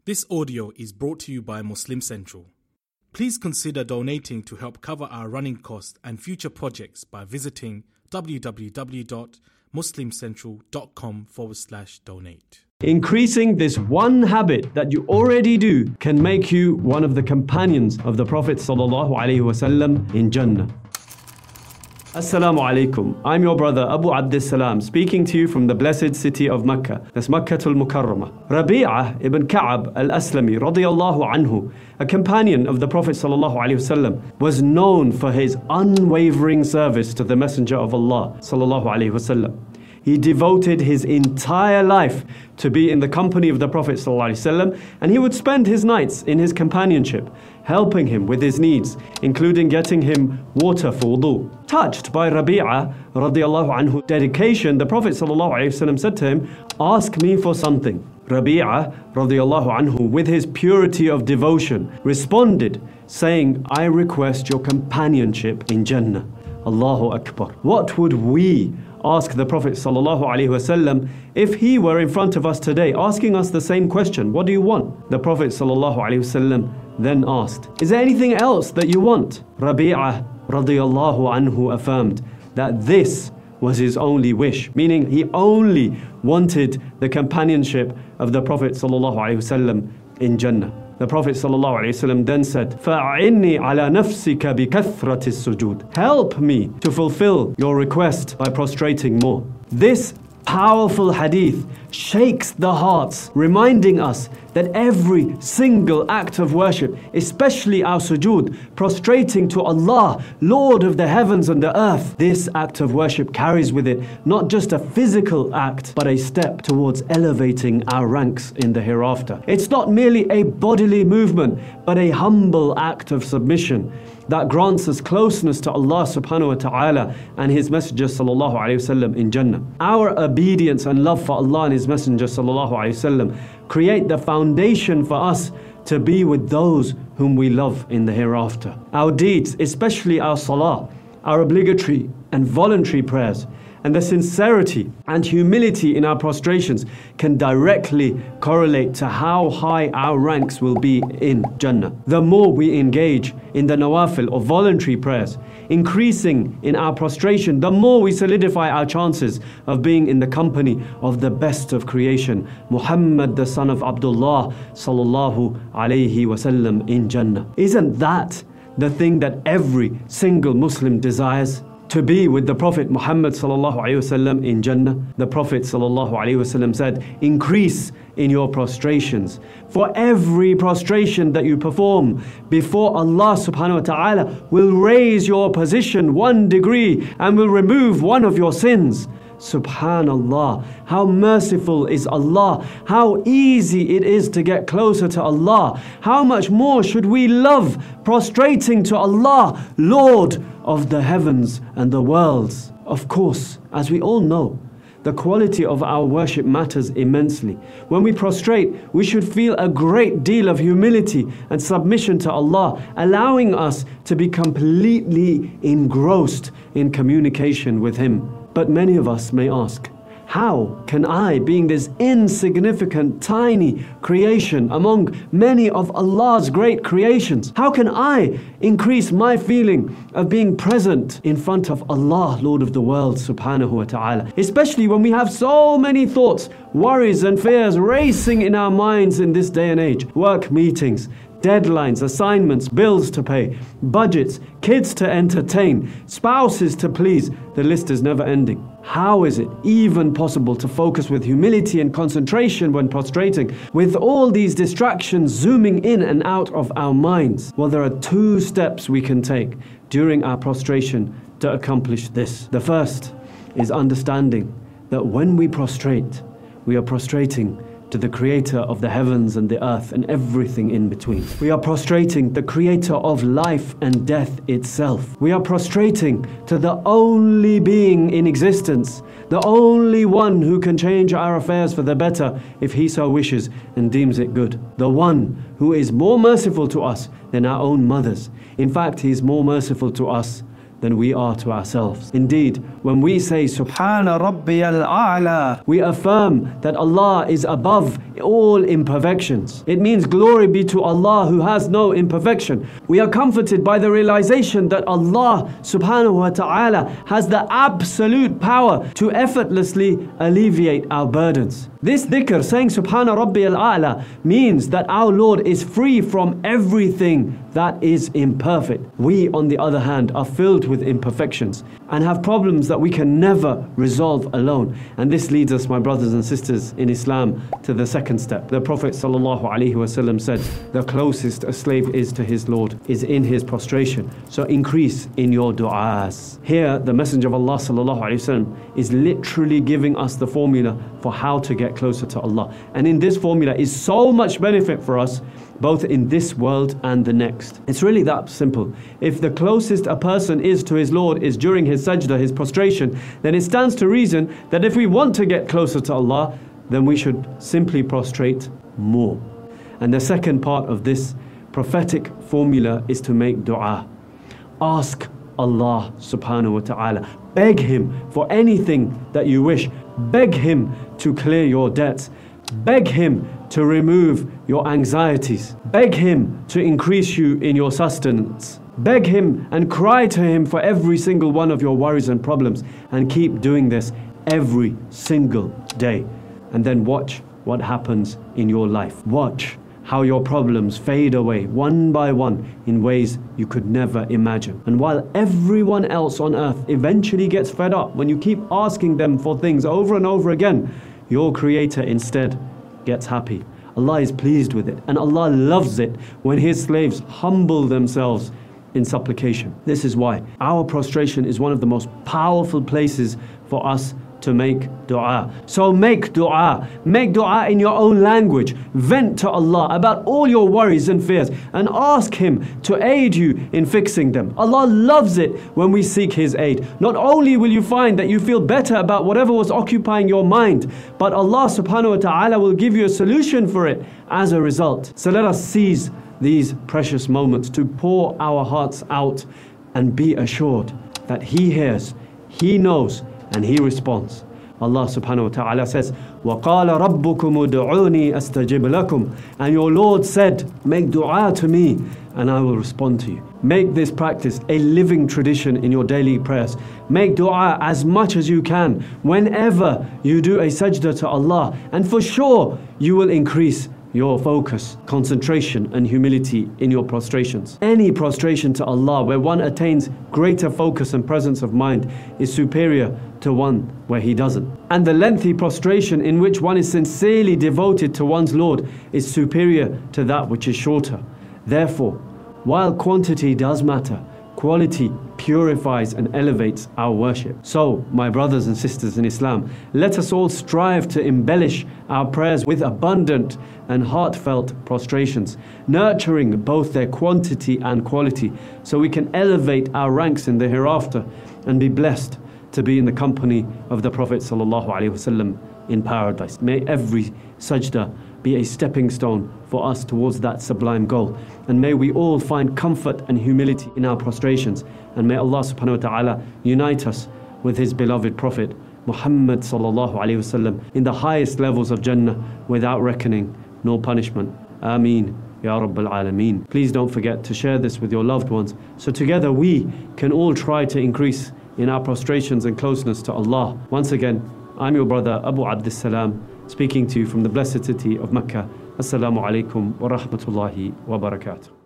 This audio is brought to you by Muslim Central. Please consider donating to help cover our running costs and future projects by visiting www.muslimcentral.com/donate. Increasing this one habit that you already do can make you one of the companions of the Prophet ﷺ in Jannah. Assalamu alaikum. I'm your brother Abu Abdus Salam, speaking to you from the blessed city of Mecca. That's Makkatul Mukarramah. Rabi'ah ibn Ka'ab al-Aslami radiyallahu anhu, a companion of the Prophet ﷺ, was known for his unwavering service to the Messenger of Allah ﷺ. He devoted his entire life to be in the company of the Prophet ﷺ, and he would spend his nights in his companionship, helping him with his needs, including getting him water for wudu. Touched by Rabi'ah radiallahu anhu dedication, the Prophet ﷺ said to him, "Ask me for something." Rabi'ah radiallahu anhu, with his purity of devotion, responded, saying, "I request your companionship in Jannah." Allahu Akbar. What would we ask the Prophet ﷺ if he were in front of us today, asking us the same question? What do you want? The Prophet ﷺ then asked, "Is there anything else that you want?" Rabi'ah radiyallahu anhu affirmed that this was his only wish, meaning he only wanted the companionship of the Prophet ﷺ in Jannah. The Prophet ﷺ then said, فَأَعِنِّي عَلَى نَفْسِكَ بِكَثْرَةِ السُّجُودِ. Help me to fulfill your request by prostrating more. This powerful hadith shakes the hearts, reminding us that every single act of worship, especially our sujood, prostrating to Allah, Lord of the heavens and the earth, this act of worship carries with it not just a physical act, but a step towards elevating our ranks in the hereafter. It's not merely a bodily movement, but a humble act of submission that grants us closeness to Allah subhanahu wa ta'ala and His Messenger sallallahu alayhi wasallam in Jannah. Our obedience and love for Allah and His Messenger sallallahu alayhi wasallam create the foundation for us to be with those whom we love in the hereafter. Our deeds, especially our salah, our obligatory and voluntary prayers, and the sincerity and humility in our prostrations can directly correlate to how high our ranks will be in Jannah. The more we engage in the nawafil or voluntary prayers, increasing in our prostration, the more we solidify our chances of being in the company of the best of creation, Muhammad, the son of Abdullah sallallahu alayhi wasallam in Jannah. Isn't that the thing that every single Muslim desires? To be with the Prophet Muhammad sallallahu alaihi wasallam in Jannah. The Prophet sallallahu alaihi wasallam said, "Increase in your prostrations. For every prostration that you perform before Allah subhanahu wa ta'ala will raise your position 1 degree and will remove one of your sins." Subhanallah, how merciful is Allah, how easy it is to get closer to Allah. How much more should we love prostrating to Allah, Lord of the heavens and the worlds. Of course, as we all know, the quality of our worship matters immensely. When we prostrate, we should feel a great deal of humility and submission to Allah, allowing us to be completely engrossed in communication with Him. But many of us may ask, how can I, being this insignificant, tiny creation among many of Allah's great creations, how can I increase my feeling of being present in front of Allah, Lord of the world, subhanahu wa ta'ala? Especially when we have so many thoughts, worries and fears racing in our minds in this day and age. Work meetings, deadlines, assignments, bills to pay, budgets, kids to entertain, spouses to please. The list is never ending. How is it even possible to focus with humility and concentration when prostrating, with all these distractions zooming in and out of our minds? Well, there are 2 steps we can take during our prostration to accomplish this. The first is understanding that when we prostrate, we are prostrating to the Creator of the heavens and the earth and everything in between. We are prostrating the Creator of life and death itself. We are prostrating to the only being in existence, the only one who can change our affairs for the better if He so wishes and deems it good. The one who is more merciful to us than our own mothers. In fact, He is more merciful to us than we are to ourselves. Indeed, when we say Subhana Rabbiyal A'la, we affirm that Allah is above all imperfections. It means glory be to Allah who has no imperfection. We are comforted by the realization that Allah subhanahu wa ta'ala has the absolute power to effortlessly alleviate our burdens. This dhikr, saying Subhana Rabbiyal A'la, means that our Lord is free from everything that is imperfect. We, on the other hand, are filled with imperfections and have problems that we can never resolve alone. And this leads us, my brothers and sisters in Islam, to the second step. The Prophet ﷺ said, the closest a slave is to his Lord is in his prostration. So increase in your du'as. Here, the Messenger of Allah ﷺ is literally giving us the formula for how to get closer to Allah. And in this formula is so much benefit for us, both in this world and the next. It's really that simple. If the closest a person is to his Lord is during his sajda, his prostration, then it stands to reason that if we want to get closer to Allah, then we should simply prostrate more. And the second part of this prophetic formula is to make dua. Ask Allah subhanahu wa ta'ala. Beg Him for anything that you wish. Beg Him to clear your debts. Beg Him to remove your anxieties. Beg Him to increase you in your sustenance. Beg Him and cry to Him for every single one of your worries and problems. And keep doing this every single day. And then watch what happens in your life. Watch how your problems fade away one by one in ways you could never imagine. And while everyone else on earth eventually gets fed up when you keep asking them for things over and over again, your Creator instead gets happy. Allah is pleased with it, and Allah loves it when His slaves humble themselves in supplication. This is why our prostration is one of the most powerful places for us to make dua. So make dua. Make dua in your own language. Vent to Allah about all your worries and fears and ask Him to aid you in fixing them. Allah loves it when we seek His aid. Not only will you find that you feel better about whatever was occupying your mind, but Allah subhanahu wa ta'ala will give you a solution for it as a result. So let us seize these precious moments to pour our hearts out and be assured that He hears, He knows, and He responds. Allah subhanahu wa ta'ala says, وَقَالَ رَبُّكُمُ ادْعُونِي أَسْتَجِبْ لَكُمْ. And your Lord said, make dua to me and I will respond to you. Make this practice a living tradition in your daily prayers. Make dua as much as you can whenever you do a sajda to Allah, and for sure you will increase your focus, concentration and humility in your prostrations. Any prostration to Allah where one attains greater focus and presence of mind is superior to one where he doesn't. And the lengthy prostration in which one is sincerely devoted to one's Lord is superior to that which is shorter. Therefore, while quantity does matter, quality purifies and elevates our worship. So, my brothers and sisters in Islam, let us all strive to embellish our prayers with abundant and heartfelt prostrations, nurturing both their quantity and quality, so we can elevate our ranks in the hereafter and be blessed to be in the company of the Prophet ﷺ in paradise. May every sajda be a stepping stone for us towards that sublime goal. And may we all find comfort and humility in our prostrations. And may Allah subhanahu wa ta'ala unite us with His beloved Prophet Muhammad sallallahu alayhi wasallam in the highest levels of Jannah without reckoning nor punishment. Ameen. Ya Rabbil Alameen. Please don't forget to share this with your loved ones, so together we can all try to increase in our prostrations and closeness to Allah. Once again, I'm your brother Abu Abdus Salam, speaking to you from the blessed city of Mecca. Assalamu alaikum wa rahmatullahi wa barakatuh.